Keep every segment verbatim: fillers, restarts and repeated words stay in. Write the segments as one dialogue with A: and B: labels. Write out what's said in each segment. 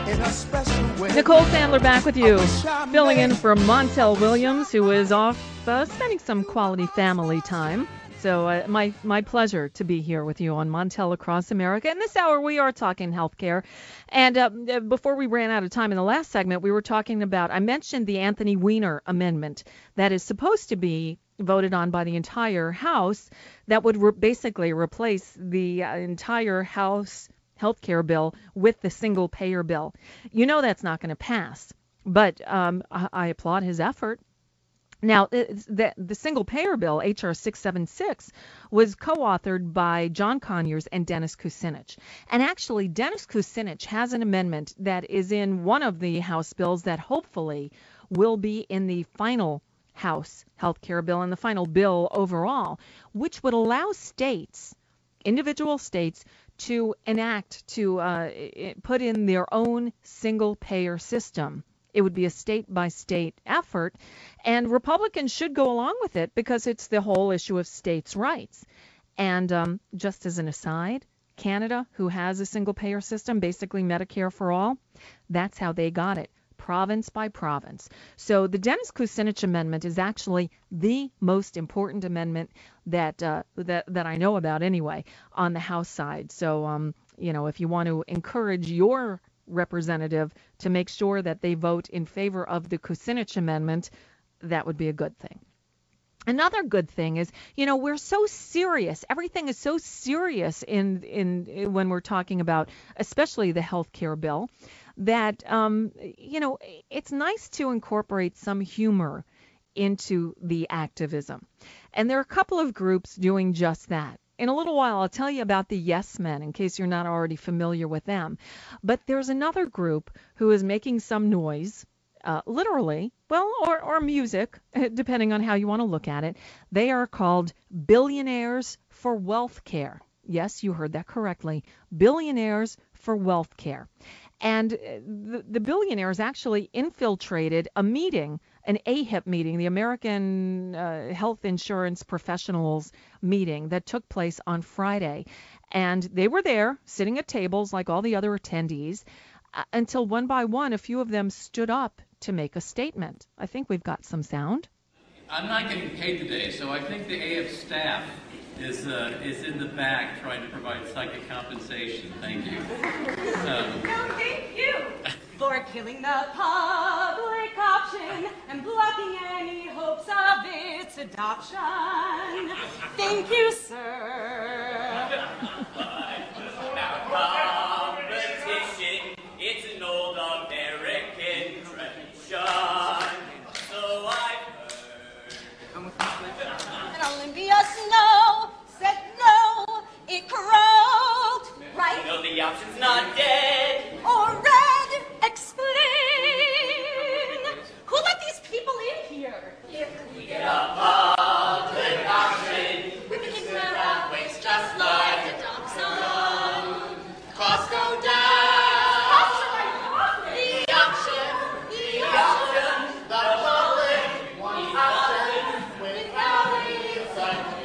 A: Nicole Sandler back with you, filling in for Montel Williams, who is off uh, spending some quality family time. So uh, my my pleasure to be here with you on Montel Across America. In this hour, we are talking healthcare. And uh, before we ran out of time in the last segment, we were talking about, I mentioned the Anthony Weiner amendment that is supposed to be voted on by the entire House that would re- basically replace the uh, entire House healthcare bill with the single payer bill. You know that's not going to pass, but um, I, I applaud his effort. Now, the, the single payer bill, H R six seventy-six, was co-authored by John Conyers and Dennis Kucinich. And actually, Dennis Kucinich has an amendment that is in one of the House bills that hopefully will be in the final House healthcare bill and the final bill overall, which would allow states, individual states, to enact, to uh, put in their own single-payer system. It would be a state-by-state effort, and Republicans should go along with it because it's the whole issue of states' rights. And um, just as an aside, Canada, who has a single-payer system, basically Medicare for all, that's how they got it, province by province. So the Dennis Kucinich amendment is actually the most important amendment that uh, that that I know about anyway on the House side. So um, you know, if you want to encourage your representative to make sure that they vote in favor of the Kucinich amendment, that would be a good thing. Another good thing is, you know, we're so serious. Everything is so serious in in when we're talking about, especially the health care bill, that, um, you know, it's nice to incorporate some humor into the activism. And there are a couple of groups doing just that. In a little while, I'll tell you about the Yes Men, in case you're not already familiar with them. But there's another group who is making some noise, uh, literally, well, or, or music, depending on how you want to look at it. They are called Billionaires for Wealth Care. Yes, you heard that correctly. Billionaires for Wealth Care. And the, the billionaires actually infiltrated a meeting, an A H I P meeting, the American uh, Health Insurance Professionals meeting that took place on Friday. And they were there sitting at tables like all the other attendees uh, until one by one, a few of them stood up to make a statement. I think we've got some sound.
B: I'm not getting paid today, so I think the A F staff is uh, is in the back trying to provide psychic compensation. Thank you. Um,
C: no, thank you for killing the public option and blocking any hopes of its adoption. Thank you, sir.
D: Now, competition, it's an old American tradition. So I've heard.
C: And Olympia Snow said no, it croaked, right?
D: No, the option's not dead.
C: Or red, explain. Who let these people in here?
D: If we get a public option,
C: we can clear out waste just like adoption.
D: Costs go down.
C: Costs are right. The option, the option,
D: the public wants options without it's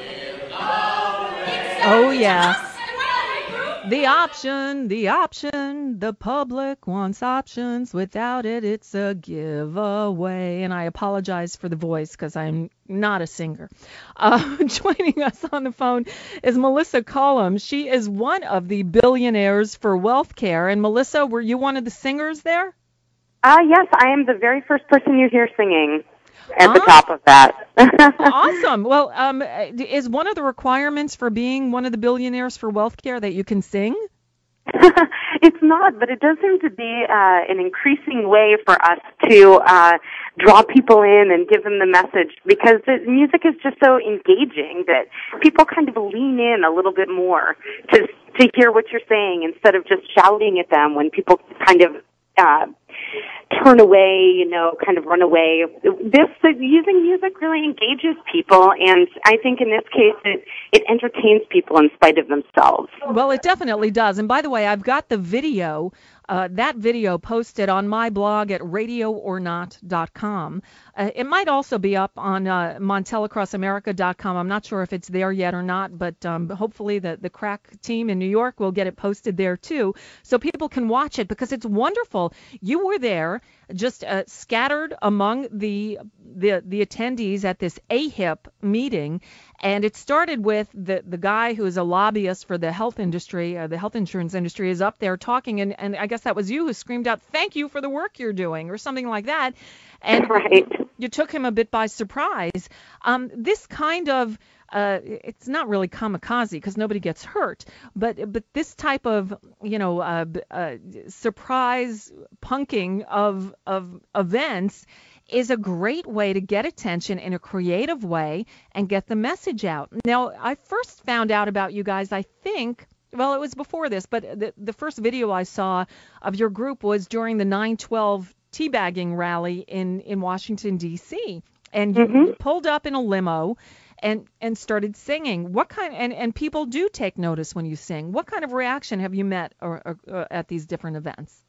D: a
A: Oh, yeah. The option, the option, the public wants options. Without it, it's a giveaway. And I apologize for the voice because I'm not a singer. Uh, joining us on the phone is Melissa Cullum. She is one of the Billionaires for Wealth Care. And Melissa, were you one of the singers there?
E: Uh, yes, I am the very first person you hear singing at ah. the top of that.
A: Awesome. Well, um, is one of the requirements for being one of the Billionaires for Wealth Care that you can sing?
E: It's not, but it does seem to be uh, an increasing way for us to uh, draw people in and give them the message, because the music is just so engaging that people kind of lean in a little bit more to to hear what you're saying instead of just shouting at them when people kind of uh, turn away, you know, kind of run away. This, uh, using music really engages people, and I think in this case it, it entertains people in spite of themselves.
A: Well, it definitely does. And by the way, I've got the video uh, that video posted on my blog at radio or not dot com. Uh, it might also be up on uh, Montel Across America dot com. I'm not sure if it's there yet or not, but um, hopefully the, the crack team in New York will get it posted there too, so people can watch it, because it's wonderful. You were there, just uh, scattered among the, the the attendees at this A H I P meeting, and it started with the, the guy who is a lobbyist for the health industry, uh, the health insurance industry, is up there talking, and, and I guess that was you who screamed out, "Thank you for the work you're doing," or something like that. And
E: right.
A: you took him a bit by surprise. Um, this kind of, uh, it's not really kamikaze because nobody gets hurt, but but this type of, you know, uh, uh, surprise punking of of events is a great way to get attention in a creative way and get the message out. Now, I first found out about you guys, I think, well, it was before this, but the, the first video I saw of your group was during the nine twelve teabagging rally in, in Washington, D C, and you
E: Mm-hmm.
A: pulled up in a limo and, and started singing. What kind, and, and people do take notice when you sing. What kind of reaction have you met or, or, or at these different events?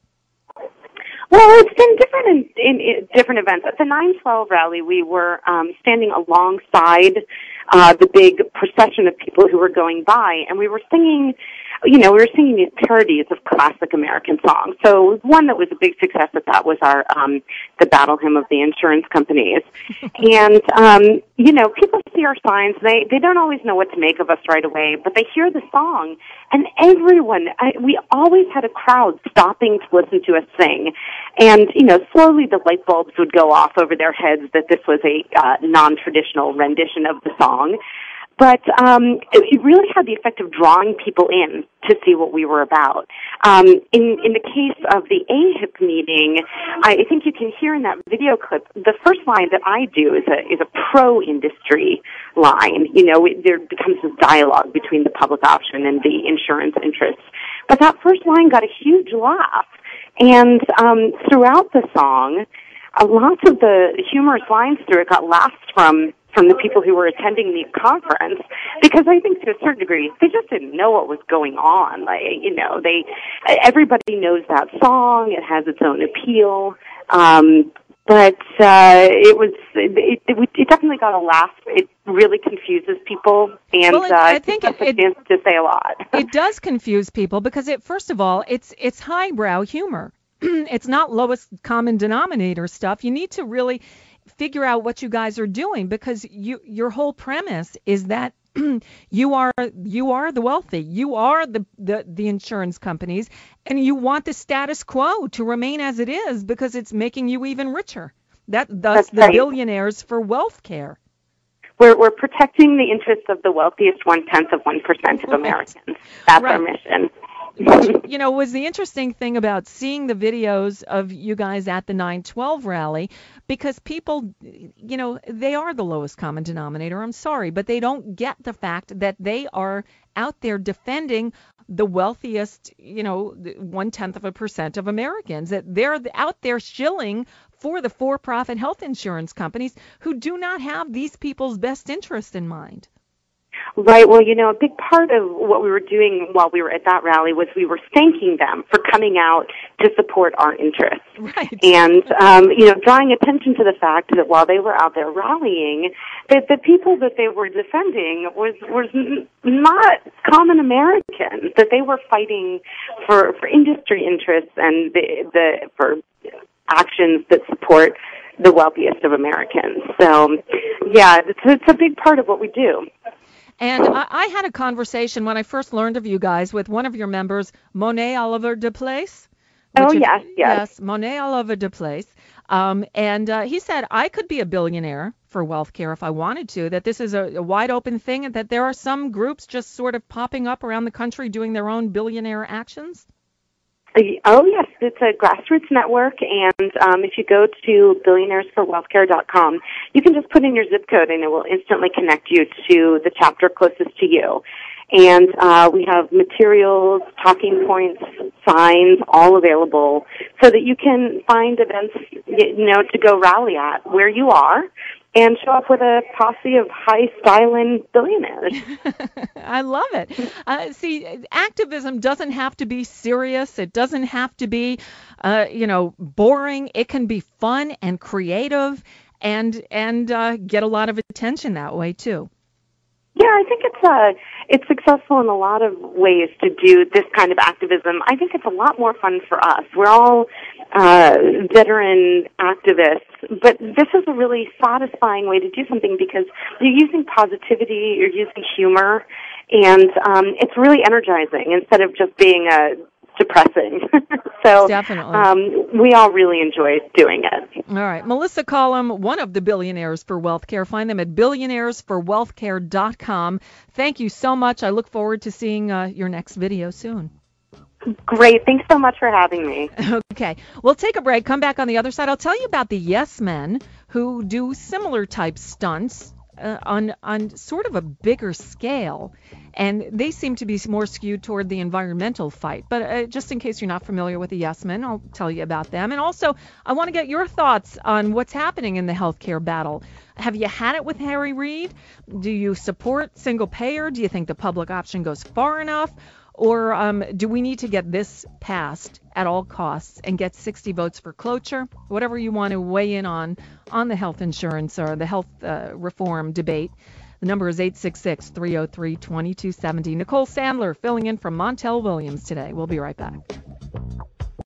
E: Well, it's been different in, in, in different events. At the nine twelve rally, we were um, standing alongside uh, the big procession of people who were going by, and we were singing, you know, we were singing these parodies of classic American songs. So one that was a big success at that was our um, the Battle Hymn of the Insurance Companies. And, um, you know, people see our signs. They, they don't always know what to make of us right away, but they hear the song, and everyone, I, we always had a crowd stopping to listen to us sing. And, you know, slowly the light bulbs would go off over their heads that this was a uh, non-traditional rendition of the song. But um, it, it really had the effect of drawing people in to see what we were about. Um, in, in the case of the A H I P meeting, I, I think you can hear in that video clip, the first line that I do is a, is a pro-industry line. You know, it, there becomes this dialogue between the public option and the insurance interests. But that first line got a huge laugh. And um, throughout the song, uh, lots of the humorous lines through it got laughs from from the people who were attending the conference, because I think to a certain degree they just didn't know what was going on. Like, you know, they everybody knows that song; it has its own appeal. Um, but uh, it was it, it, it definitely got a laugh. It really confuses people, and
A: well, it,
E: uh,
A: I think it,
E: it stands to say a lot.
A: It does confuse people because, it first of all, it's it's highbrow humor. It's not lowest common denominator stuff. You need to really figure out what you guys are doing, because you your whole premise is that you are you are the wealthy, you are the, the the insurance companies, and you want the status quo to remain as it is because it's making you even richer. That thus
E: That's
A: the
E: right.
A: billionaires for wealth care.
E: We're, we're protecting the interests of the wealthiest one-tenth of one percent of Americans. That's
A: Right.
E: our mission.
A: But, you know, was the interesting thing about seeing the videos of you guys at the nine twelve rally, because people, you know, they are the lowest common denominator. I'm sorry, but they don't get the fact that they are out there defending the wealthiest, you know, one-tenth of a percent of Americans, that they're out there shilling for the for-profit health insurance companies who do not have these people's best interest in mind.
E: Right. Well, you know, a big part of what we were doing while we were at that rally was we were thanking them for coming out to support our interests.
A: Right.
E: And, um, you know, drawing attention to the fact that while they were out there rallying, that the people that they were defending was, was n- not common Americans, that they were fighting for, for industry interests and the, the, for actions that support the wealthiest of Americans. So, yeah, it's, it's a big part of what we do.
A: And I, I had a conversation when I first learned of you guys with one of your members, Monet Oliver Deplace.
E: Oh,
A: if-
E: yes, yes.
A: Yes, Monet Oliver Deplace. Um, and uh, he said I could be a billionaire for wealth care if I wanted to, that this is a, a wide open thing, and that there are some groups just sort of popping up around the country doing their own billionaire actions.
E: Oh, yes, it's a grassroots network, and um, if you go to billionaires for wealth care dot com, you can just put in your zip code, and it will instantly connect you to the chapter closest to you. And uh, we have materials, talking points, signs, all available so that you can find events, you know, to go rally at where you are. and show up with a posse of high-styling billionaires.
A: I love it. Uh, see, activism doesn't have to be serious. It doesn't have to be, uh, you know, boring. It can be fun and creative, and and uh, get a lot of attention that way too.
E: Yeah, I think it's uh, it's successful in a lot of ways to do this kind of activism. I think it's a lot more fun for us. We're all uh, veteran activists, but this is a really satisfying way to do something because you're using positivity, you're using humor, and um, it's really energizing instead of just being a depressing. So
A: Definitely.
E: Um, we all really enjoy doing it.
A: All right. Melissa Collum, one of the billionaires for Wealth Care. Find them at billionaires for wealth care dot com. Thank you so much. I look forward to seeing uh, your next video soon.
E: Great. Thanks so much for having me.
A: Okay. We'll take a break. Come back on the other side. I'll tell you about the Yes Men who do similar type stunts uh, on on sort of a bigger scale. And they seem to be more skewed toward the environmental fight. But uh, just in case you're not familiar with the Yes Men, I'll tell you about them. And also, I want to get your thoughts on what's happening in the healthcare battle. Have you had it with Harry Reid? Do you support single payer? Do you think the public option goes far enough? Or um, do we need to get this passed at all costs and get sixty votes for cloture? Whatever you want to weigh in on on the health insurance or the health uh, reform debate. The number is eight six six, three oh three, two two seven oh. Nicole Sandler filling in from Montel Williams today. We'll be right back.